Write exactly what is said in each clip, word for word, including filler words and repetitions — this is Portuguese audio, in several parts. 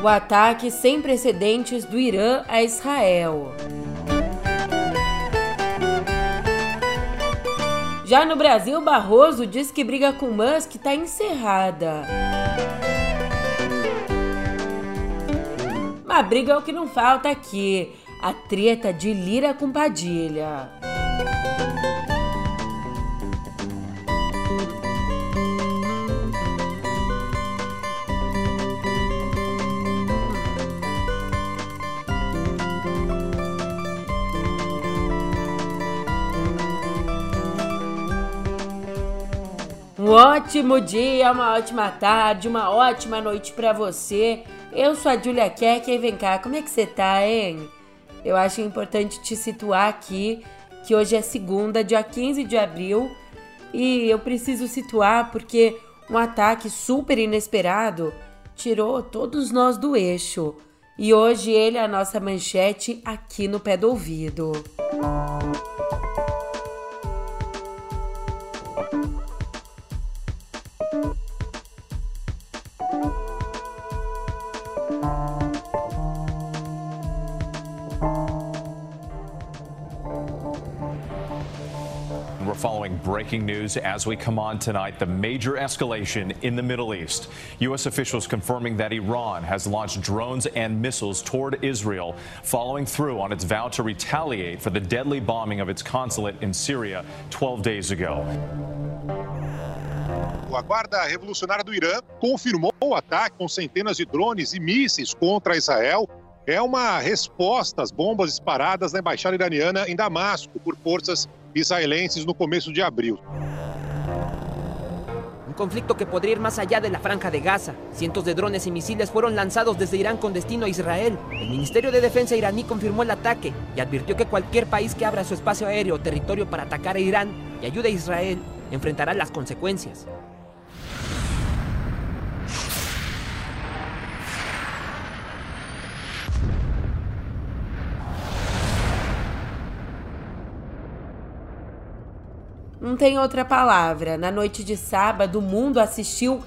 O ataque sem precedentes do Irã a Israel. Já no Brasil, Barroso diz que briga com Musk está encerrada. Uma briga é o que não falta aqui, a treta de Lira com Padilha. Um ótimo dia, uma ótima tarde, uma ótima noite pra você. Eu sou a Julia Keck e vem cá, como é que você tá, hein? Eu acho importante te situar aqui que hoje é segunda, dia quinze de abril, e eu preciso situar porque um ataque super inesperado tirou todos nós do eixo. E hoje ele é a nossa manchete aqui no pé do ouvido. We're following breaking news as we come on tonight, the major escalation in the Middle East. U S officials confirming that Iran has launched drones and missiles toward Israel, following through on its vow to retaliate for the deadly bombing of its consulate in Syria twelve days ago. A Guarda Revolucionária do Irã confirmou o ataque com centenas de drones e mísseis contra Israel. É uma resposta às bombas disparadas na embaixada iraniana em Damasco por forças israelenses no começo de abril. Un conflicto que podría ir más allá de la Franja de Gaza. Cientos de drones y misiles fueron lanzados desde Irán con destino a Israel. El Ministerio de Defensa iraní confirmó el ataque y advirtió que cualquier país que abra su espacio aéreo o territorio para atacar a Irán y ayude a Israel enfrentará las consecuencias. Não tem outra palavra. Na noite de sábado, o mundo assistiu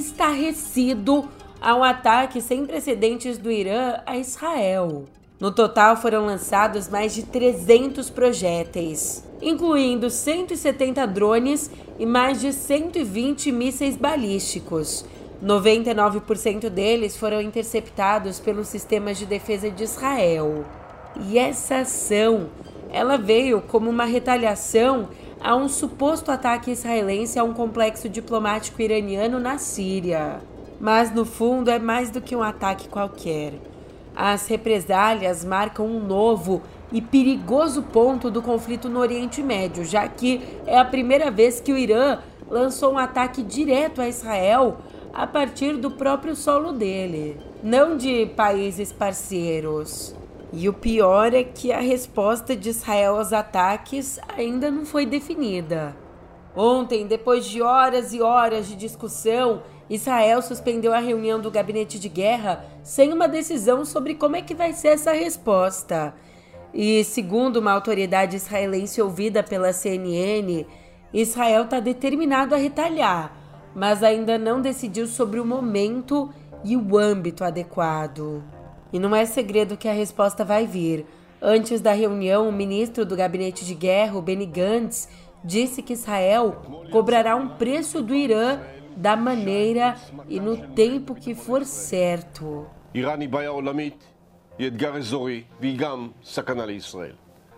estarrecido a um ataque sem precedentes do Irã a Israel. No total, foram lançados mais de trezentos projéteis, incluindo cento e setenta drones e mais de cento e vinte mísseis balísticos. noventa e nove por cento deles foram interceptados pelos sistemas de defesa de Israel. E essa ação, ela veio como uma retaliação a um suposto ataque israelense a um complexo diplomático iraniano na Síria. Mas, no fundo, é mais do que um ataque qualquer. As represálias marcam um novo e perigoso ponto do conflito no Oriente Médio, já que é a primeira vez que o Irã lançou um ataque direto a Israel a partir do próprio solo dele, não de países parceiros. E o pior é que a resposta de Israel aos ataques ainda não foi definida. Ontem, depois de horas e horas de discussão, Israel suspendeu a reunião do gabinete de guerra sem uma decisão sobre como é que vai ser essa resposta. E, segundo uma autoridade israelense ouvida pela C N N, Israel está determinado a retalhar, mas ainda não decidiu sobre o momento e o âmbito adequado. E não é segredo que a resposta vai vir. Antes da reunião, o ministro do Gabinete de Guerra, o Benny Gantz, disse que Israel cobrará um preço do Irã da maneira e no tempo que for certo. איראן היא בעיה עולמית, היא אתגר אזורי והיא גם סכנה לישראל.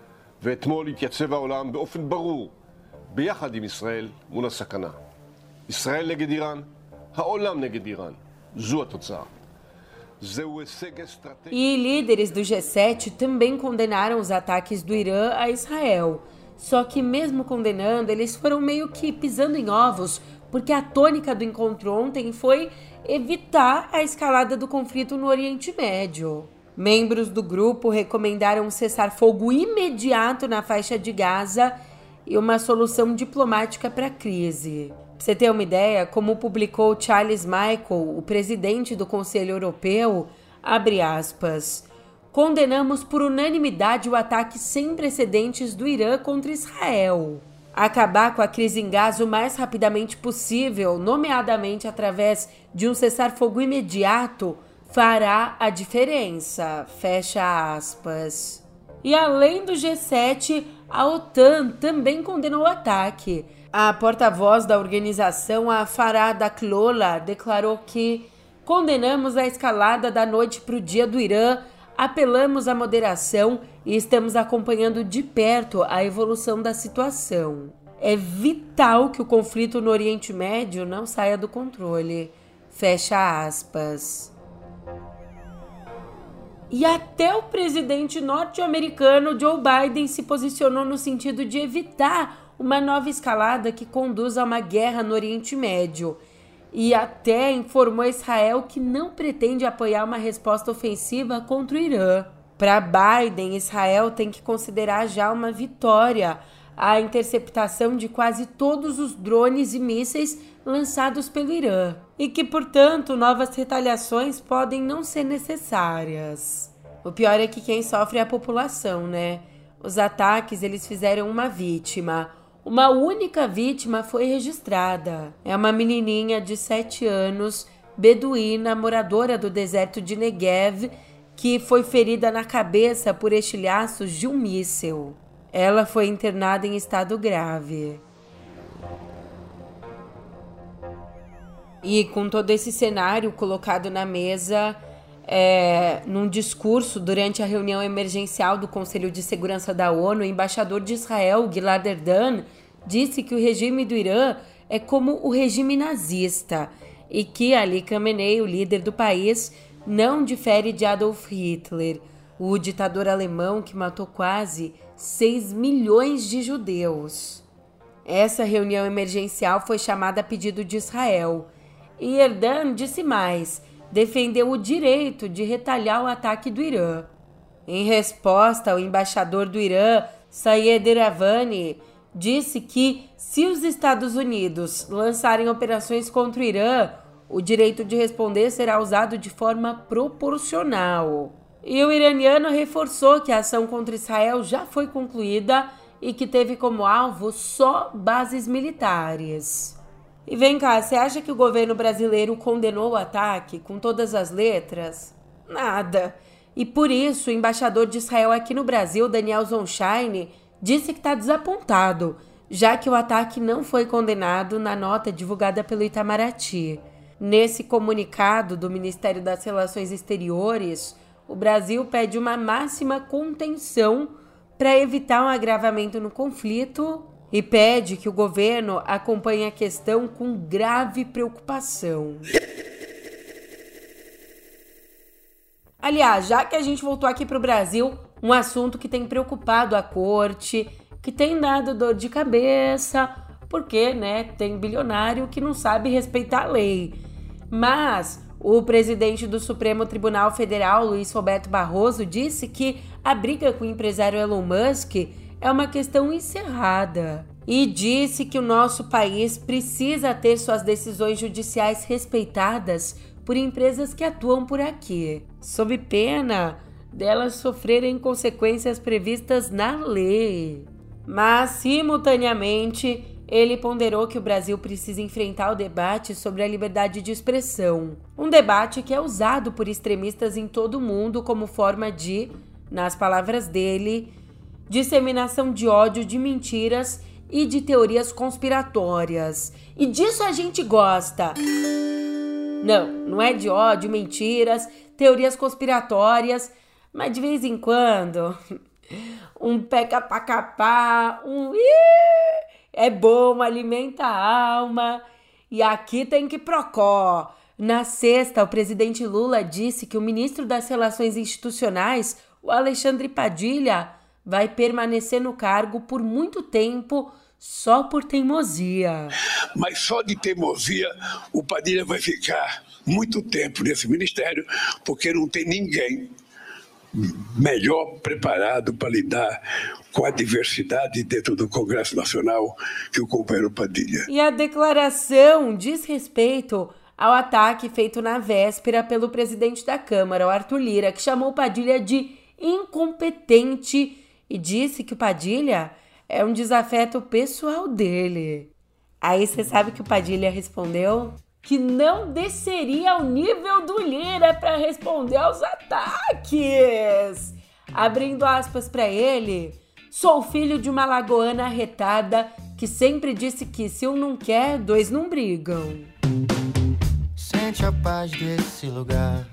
ואתמול התייצב העולם באופן ברור ביחד עם ישראל מול הסכנה. ישראל נגד איראן, העולם נגד איראן. זו התוצאה. E líderes do G sete também condenaram os ataques do Irã a Israel. Só que mesmo condenando, eles foram meio que pisando em ovos, porque a tônica do encontro ontem foi evitar a escalada do conflito no Oriente Médio. Membros do grupo recomendaram um cessar-fogo imediato na faixa de Gaza e uma solução diplomática para a crise. Pra você ter uma ideia, como publicou Charles Michel, o presidente do Conselho Europeu, abre aspas, condenamos por unanimidade o ataque sem precedentes do Irã contra Israel. Acabar com a crise em Gaza o mais rapidamente possível, nomeadamente através de um cessar-fogo imediato, fará a diferença, fecha aspas. E além do G sete, a OTAN também condenou o ataque. A porta-voz da organização, a Farah Daklola, declarou que condenamos a escalada da noite para o dia do Irã, apelamos à moderação e estamos acompanhando de perto a evolução da situação. É vital que o conflito no Oriente Médio não saia do controle. Fecha aspas. E até o presidente norte-americano Joe Biden se posicionou no sentido de evitar uma nova escalada que conduz a uma guerra no Oriente Médio. E até informou a Israel que não pretende apoiar uma resposta ofensiva contra o Irã. Para Biden, Israel tem que considerar já uma vitória a interceptação de quase todos os drones e mísseis lançados pelo Irã, e que, portanto, novas retaliações podem não ser necessárias. O pior é que quem sofre é a população, né? Os ataques, eles fizeram uma vítima. Uma única vítima foi registrada. É uma menininha de sete anos, beduína, moradora do deserto de Negev, que foi ferida na cabeça por estilhaços de um míssil. Ela foi internada em estado grave. E com todo esse cenário colocado na mesa, é, num discurso durante a reunião emergencial do Conselho de Segurança da ONU, o embaixador de Israel, Gilad Erdan, disse que o regime do Irã é como o regime nazista e que Ali Khamenei, o líder do país, não difere de Adolf Hitler, o ditador alemão que matou quase seis milhões de judeus. Essa reunião emergencial foi chamada a pedido de Israel. E Erdan disse mais, defendeu o direito de retalhar o ataque do Irã. Em resposta, o embaixador do Irã, Sayed Iravani, disse que se os Estados Unidos lançarem operações contra o Irã, o direito de responder será usado de forma proporcional. E o iraniano reforçou que a ação contra Israel já foi concluída e que teve como alvo só bases militares. E vem cá, você acha que o governo brasileiro condenou o ataque com todas as letras? Nada. E por isso, o embaixador de Israel aqui no Brasil, Daniel Zonshine, disse que está desapontado, já que o ataque não foi condenado na nota divulgada pelo Itamaraty. Nesse comunicado do Ministério das Relações Exteriores, o Brasil pede uma máxima contenção para evitar um agravamento no conflito e pede que o governo acompanhe a questão com grave preocupação. Aliás, já que a gente voltou aqui para o Brasil, um assunto que tem preocupado a corte, que tem dado dor de cabeça, porque, né, tem bilionário que não sabe respeitar a lei. Mas o presidente do Supremo Tribunal Federal, Luiz Roberto Barroso, disse que a briga com o empresário Elon Musk é uma questão encerrada e disse que o nosso país precisa ter suas decisões judiciais respeitadas por empresas que atuam por aqui, sob pena delas sofrerem consequências previstas na lei. Mas, simultaneamente, ele ponderou que o Brasil precisa enfrentar o debate sobre a liberdade de expressão, um debate que é usado por extremistas em todo o mundo como forma de, nas palavras dele, disseminação de ódio, de mentiras e de teorias conspiratórias. E disso a gente gosta. Não, não é de ódio, mentiras, teorias conspiratórias, mas de vez em quando, um peca pra capar, um é bom, alimenta a alma. E aqui tem que procó. Na sexta, o presidente Lula disse que o ministro das Relações Institucionais, o Alexandre Padilha, vai permanecer no cargo por muito tempo só por teimosia. Mas só de teimosia o Padilha vai ficar muito tempo nesse ministério, porque não tem ninguém melhor preparado para lidar com a diversidade dentro do Congresso Nacional que o companheiro Padilha. E a declaração diz respeito ao ataque feito na véspera pelo presidente da Câmara, o Arthur Lira, que chamou Padilha de incompetente e disse que o Padilha é um desafeto pessoal dele. Aí você sabe que o Padilha respondeu? que não desceria ao nível do Lira para responder aos ataques. Abrindo aspas para ele, sou filho de uma lagoana arretada que sempre disse que se um não quer, dois não brigam. Sente a paz desse lugar,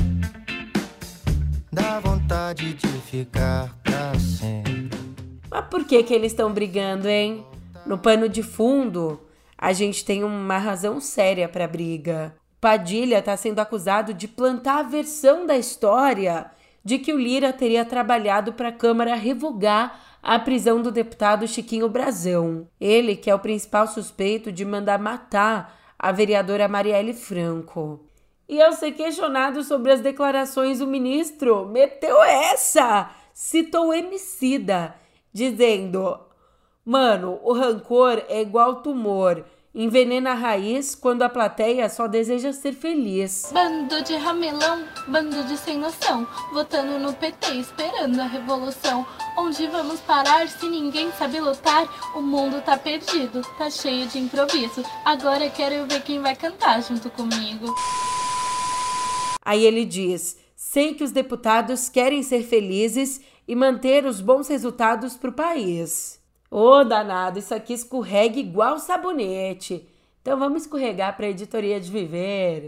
dá vontade de ficar pra sempre. Mas por que que eles estão brigando, hein? No pano de fundo, a gente tem uma razão séria para briga. Padilha está sendo acusado de plantar a versão da história de que o Lira teria trabalhado para a Câmara revogar a prisão do deputado Chiquinho Brazão. Ele que é o principal suspeito de mandar matar a vereadora Marielle Franco. E ao ser questionado sobre as declarações, o ministro meteu essa, citou o Emicida, dizendo: mano, o rancor é igual tumor, envenena a raiz quando a plateia só deseja ser feliz. Bando de ramelão, bando de sem noção, votando no P T, esperando a revolução. Onde vamos parar se ninguém sabe lutar? O mundo tá perdido, tá cheio de improviso. Agora quero ver quem vai cantar junto comigo. Aí ele diz: sei que os deputados querem ser felizes e manter os bons resultados pro país. Ô, oh, danado, isso aqui escorrega igual sabonete. Então vamos escorregar para a editoria de Viver.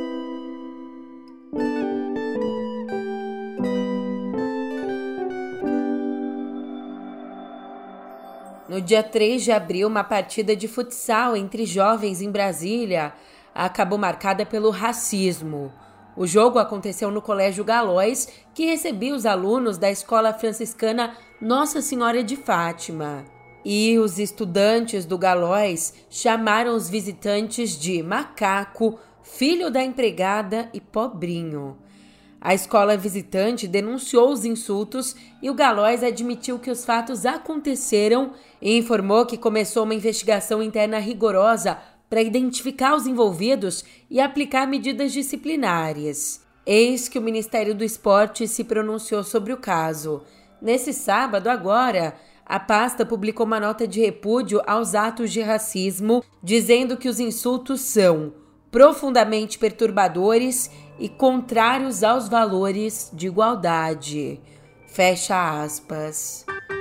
No dia três de abril, uma partida de futsal entre jovens em Brasília acabou marcada pelo racismo. O jogo aconteceu no Colégio Galóis, que recebia os alunos da Escola Franciscana Nossa Senhora de Fátima. E os estudantes do Galóis chamaram os visitantes de macaco, filho da empregada e pobrinho. A escola visitante denunciou os insultos e o Galóis admitiu que os fatos aconteceram e informou que começou uma investigação interna rigorosa para identificar os envolvidos e aplicar medidas disciplinares. Eis que o Ministério do Esporte se pronunciou sobre o caso. Nesse sábado, agora, a pasta publicou uma nota de repúdio aos atos de racismo, dizendo que os insultos são profundamente perturbadores e contrários aos valores de igualdade. Fecha aspas.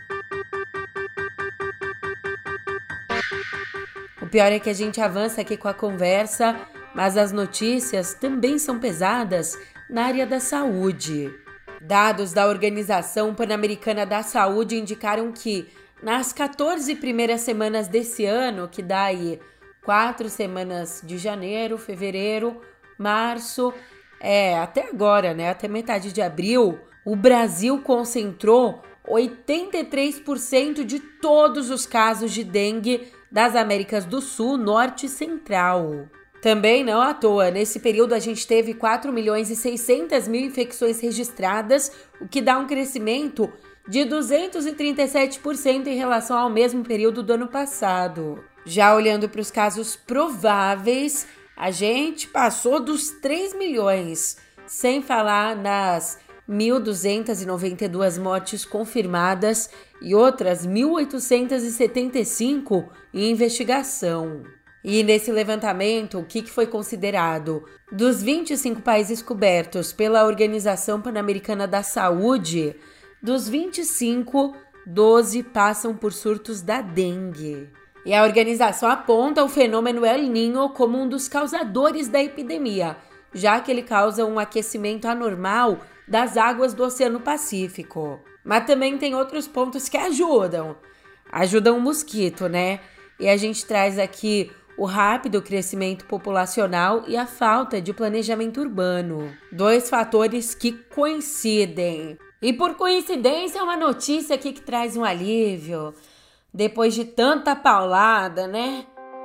O pior é que a gente avança aqui com a conversa, mas as notícias também são pesadas na área da saúde. Dados da Organização Pan-Americana da Saúde indicaram que, nas quatorze primeiras semanas desse ano, que dá aí quatro semanas de janeiro, fevereiro, março, é, até agora, né, até metade de abril, o Brasil concentrou oitenta e três por cento de todos os casos de dengue das Américas do Sul, Norte e Central. Também não à toa, nesse período a gente teve quatro milhões e seiscentas mil infecções registradas, o que dá um crescimento de duzentos e trinta e sete por cento em relação ao mesmo período do ano passado. Já olhando para os casos prováveis, a gente passou dos três milhões, sem falar nas mil duzentas e noventa e duas mortes confirmadas e outras mil oitocentas e setenta e cinco em investigação. E nesse levantamento, o que foi considerado? Dos vinte e cinco países cobertos pela Organização Pan-Americana da Saúde, dos vinte e cinco, doze passam por surtos da dengue. E a organização aponta o fenômeno El Niño como um dos causadores da epidemia, já que ele causa um aquecimento anormal das águas do Oceano Pacífico. Mas também tem outros pontos que ajudam. Ajudam o mosquito, né? E a gente traz aqui o rápido crescimento populacional e a falta de planejamento urbano. Dois fatores que coincidem. E por coincidência é uma notícia aqui que traz um alívio. Depois de tanta paulada, né?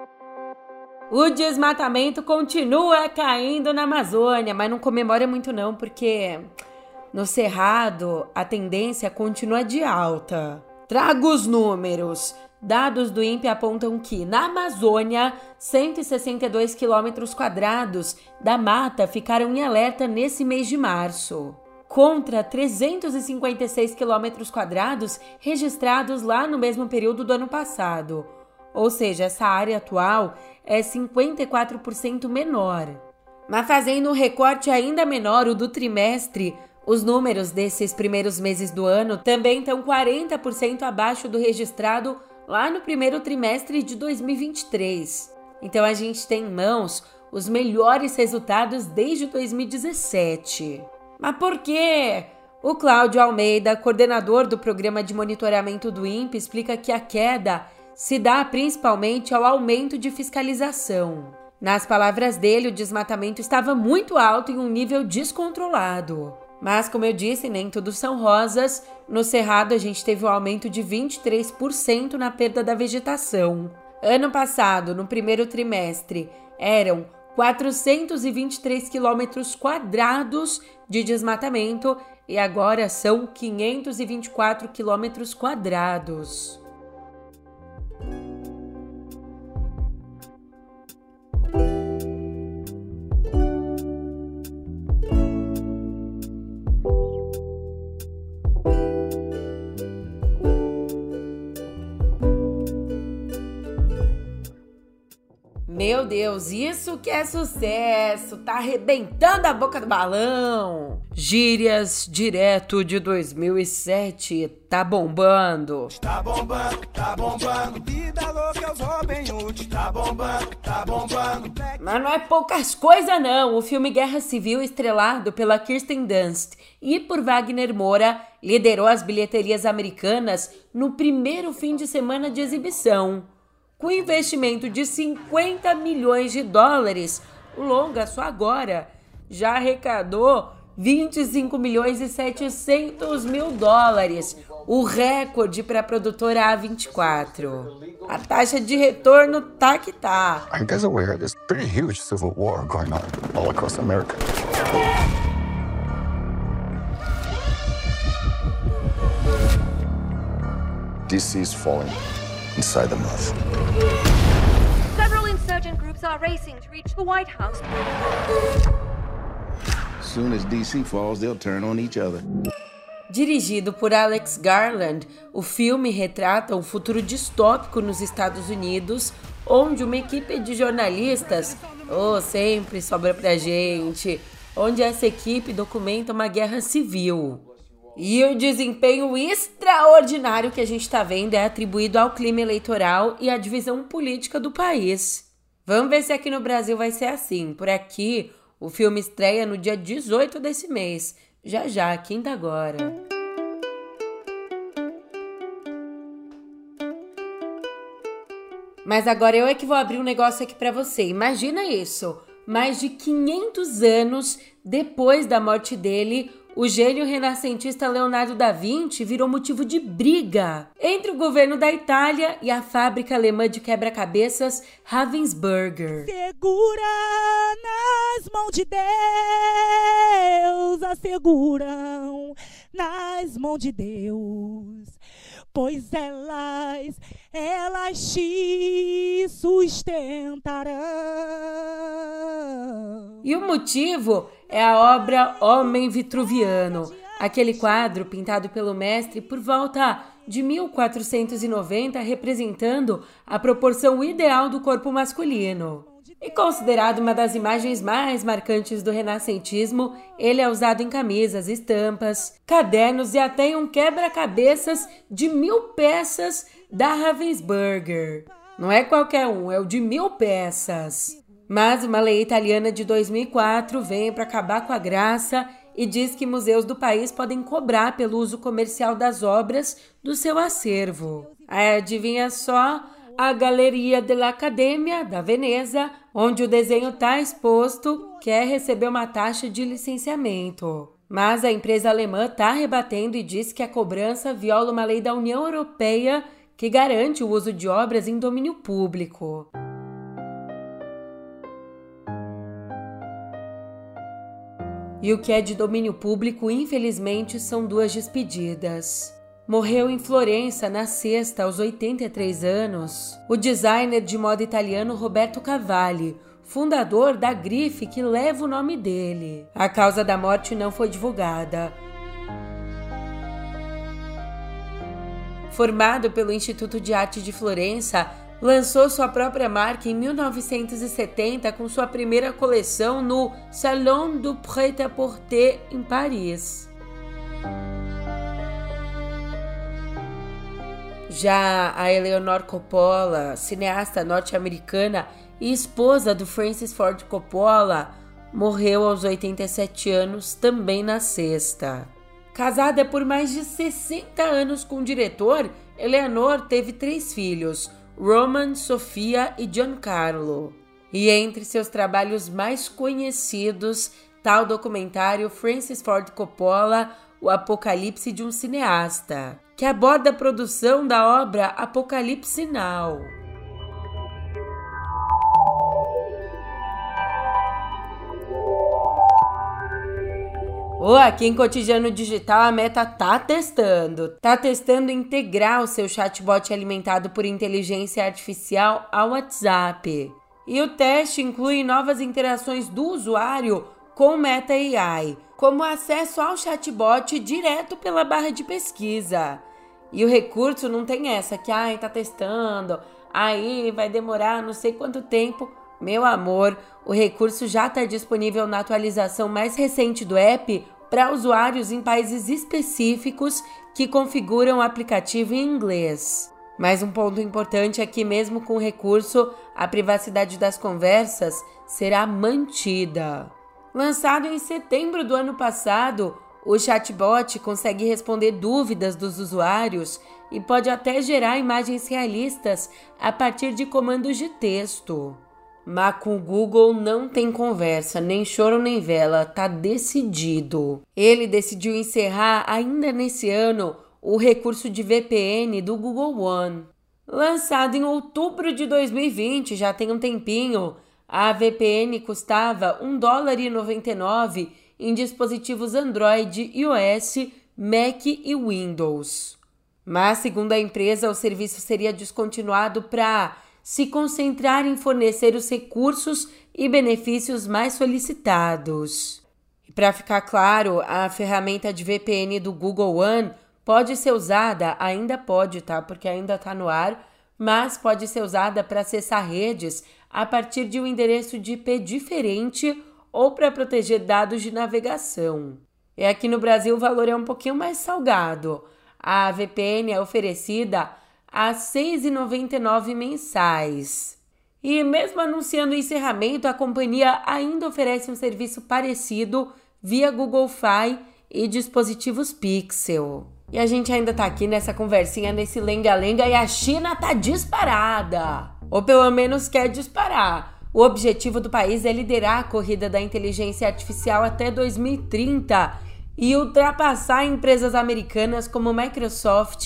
O desmatamento continua caindo na Amazônia, mas não comemora muito não, porque no Cerrado a tendência continua de alta. Trago os números. Dados do INPE apontam que, na Amazônia, cento e sessenta e dois quilômetros quadrados da mata ficaram em alerta nesse mês de março, contra trezentos e cinquenta e seis quilômetros quadrados registrados lá no mesmo período do ano passado. ou seja, essa área atual é cinquenta e quatro por cento menor. Mas fazendo um recorte ainda menor, o do trimestre, os números desses primeiros meses do ano também estão quarenta por cento abaixo do registrado lá no primeiro trimestre de dois mil e vinte e três. Então a gente tem em mãos os melhores resultados desde dois mil e dezessete. Mas por quê? O Cláudio Almeida, coordenador do programa de monitoramento do INPE, explica que a queda se dá principalmente ao aumento de fiscalização. Nas palavras dele, o desmatamento estava muito alto em um nível descontrolado. Mas, como eu disse, nem tudo são rosas. No Cerrado, a gente teve um aumento de vinte e três por cento na perda da vegetação. Ano passado, no primeiro trimestre, eram quatrocentos e vinte e três quilômetros quadrados de desmatamento e agora são quinhentos e vinte e quatro quilômetros quadrados. Meu Deus, isso que é sucesso! Tá arrebentando a boca do balão! Gírias direto de dois mil e sete, tá bombando! Tá bombando, tá bombando, vida louca, os Robin Hood, tá bombando, tá bombando. Mas não é poucas coisas não! O filme Guerra Civil, estrelado pela Kirsten Dunst e por Wagner Moura, liderou as bilheterias americanas no primeiro fim de semana de exibição. Com investimento de cinquenta milhões de dólares, o longa só agora já arrecadou vinte e cinco milhões e setecentos mil dólares, o recorde para a produtora A vinte e quatro. A taxa de retorno tá que tá. I guess aware there's pretty huge civil war going on all across America. D C's falling inside the mouth. Several insurgent groups are racing to reach the White House. As soon as D C falls, they'll turn on each other. Dirigido por Alex Garland, o filme retrata um futuro distópico nos Estados Unidos, onde uma equipe de jornalistas, oh, sempre sobra pra gente, onde essa equipe documenta uma guerra civil. E o desempenho extraordinário que a gente está vendo é atribuído ao clima eleitoral e à divisão política do país. Vamos ver se aqui no Brasil vai ser assim. Por aqui, o filme estreia no dia dezoito desse mês. Já já, quinta agora. Mas agora eu é que vou abrir um negócio aqui para você. Imagina isso. Mais de quinhentos anos depois da morte dele, o gênio renascentista Leonardo da Vinci virou motivo de briga entre o governo da Itália e a fábrica alemã de quebra-cabeças Ravensburger. Segura nas mãos de Deus, asseguram nas mãos de Deus, pois elas, elas te sustentarão. E o motivo é a obra Homem Vitruviano, aquele quadro pintado pelo mestre por volta de mil quatrocentos e noventa, representando a proporção ideal do corpo masculino. E considerado uma das imagens mais marcantes do renascentismo, ele é usado em camisas, estampas, cadernos e até em um quebra-cabeças de mil peças da Ravensburger. Não é qualquer um, é o de mil peças. Mas uma lei italiana de dois mil e quatro vem para acabar com a graça e diz que museus do país podem cobrar pelo uso comercial das obras do seu acervo. Aí, adivinha só, a Galleria dell'Accademia da Veneza, onde o desenho está exposto, quer receber uma taxa de licenciamento. Mas a empresa alemã está rebatendo e diz que a cobrança viola uma lei da União Europeia que garante o uso de obras em domínio público. E o que é de domínio público, infelizmente, são duas despedidas. Morreu em Florença, na sexta, aos oitenta e três anos, o designer de moda italiano Roberto Cavalli, fundador da grife que leva o nome dele. A causa da morte não foi divulgada. Formado pelo Instituto de Arte de Florença, lançou sua própria marca em mil novecentos e setenta com sua primeira coleção no Salon du Prêt-à-Porter em Paris. Já a Eleanor Coppola, cineasta norte-americana e esposa do Francis Ford Coppola, morreu aos oitenta e sete anos, também na sexta. Casada por mais de sessenta anos com o diretor, Eleanor teve três filhos, Roman, Sofia e Giancarlo. E entre seus trabalhos mais conhecidos está o documentário Francis Ford Coppola, O Apocalipse de um Cineasta, que aborda a produção da obra Apocalipse Now. Oh, aqui em Cotidiano Digital a Meta tá testando. Tá testando integrar o seu chatbot alimentado por inteligência artificial ao WhatsApp. E o teste inclui novas interações do usuário com o Meta A I, como acesso ao chatbot direto pela barra de pesquisa. E o recurso não tem essa que, ai, tá testando, aí vai demorar não sei quanto tempo. Meu amor, o recurso já está disponível na atualização mais recente do app para usuários em países específicos que configuram o aplicativo em inglês. Mas um ponto importante é que mesmo com o recurso, a privacidade das conversas será mantida. Lançado em setembro do ano passado, o chatbot consegue responder dúvidas dos usuários e pode até gerar imagens realistas a partir de comandos de texto. Mas com o Google não tem conversa, nem choro nem vela, tá decidido. Ele decidiu encerrar ainda nesse ano o recurso de V P N do Google One. Lançado em outubro de dois mil e vinte, já tem um tempinho, a V P N custava um dólar e noventa e nove centavos em dispositivos Android, iOS, Mac e Windows. Mas, segundo a empresa, o serviço seria descontinuado para se concentrar em fornecer os recursos e benefícios mais solicitados. E para ficar claro, a ferramenta de V P N do Google One pode ser usada, ainda pode, tá? Porque ainda está no ar, mas pode ser usada para acessar redes a partir de um endereço de I P diferente ou para proteger dados de navegação. E aqui no Brasil o valor é um pouquinho mais salgado. A V P N é oferecida a seis reais e noventa e nove centavos mensais. E mesmo anunciando o encerramento, a companhia ainda oferece um serviço parecido via Google Fi e dispositivos Pixel. E a gente ainda tá aqui nessa conversinha, nesse lenga-lenga, e a China tá disparada. Ou pelo menos quer disparar. O objetivo do país é liderar a corrida da inteligência artificial até dois mil e trinta e ultrapassar empresas americanas como Microsoft,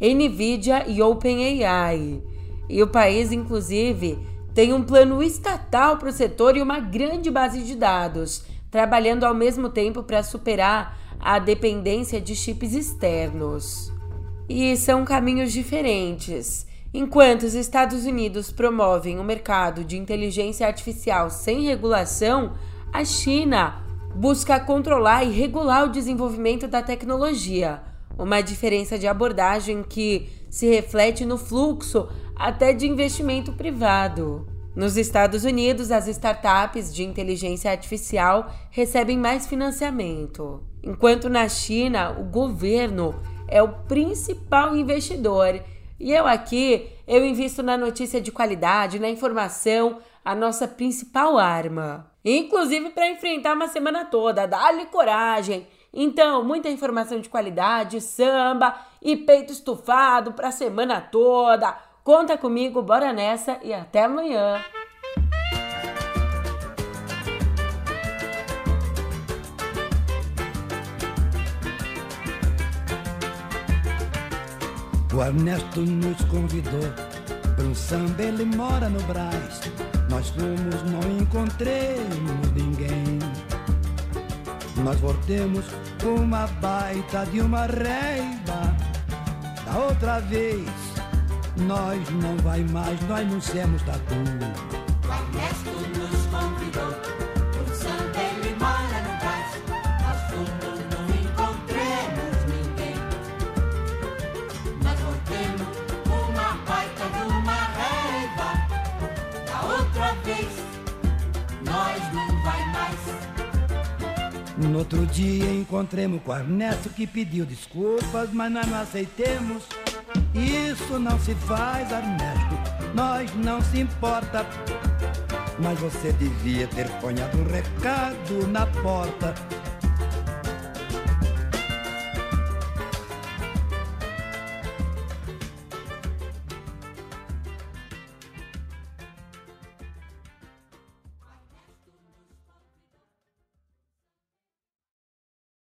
Nvidia e OpenAI. E o país, inclusive, tem um plano estatal para o setor e uma grande base de dados, trabalhando ao mesmo tempo para superar a dependência de chips externos. E são caminhos diferentes. Enquanto os Estados Unidos promovem o mercado de inteligência artificial sem regulação, a China busca controlar e regular o desenvolvimento da tecnologia, uma diferença de abordagem que se reflete no fluxo até de investimento privado. Nos Estados Unidos, as startups de inteligência artificial recebem mais financiamento, enquanto na China, o governo é o principal investidor. E eu aqui, eu invisto na notícia de qualidade, na informação, a nossa principal arma. Inclusive para enfrentar uma semana toda, dá-lhe coragem. Então, muita informação de qualidade, samba e peito estufado para a semana toda. Conta comigo, bora nessa e até amanhã. O Ernesto nos convidou para um samba, ele mora no Brás. Nós fomos, não encontremos ninguém. Nós voltemos com uma baita de uma reiva. Da outra vez, nós não vai mais, nós não somos tatu. O Ernesto nos convidou para um samba, ele mora no Brás. Nós fomos, não encontremos ninguém. Nós voltemos com uma baita de uma reiva. No outro dia encontremos com o Ernesto que pediu desculpas, mas nós não aceitemos. Isso não se faz, Ernesto, nós não se importa. Mas você devia ter ponhado um recado na porta.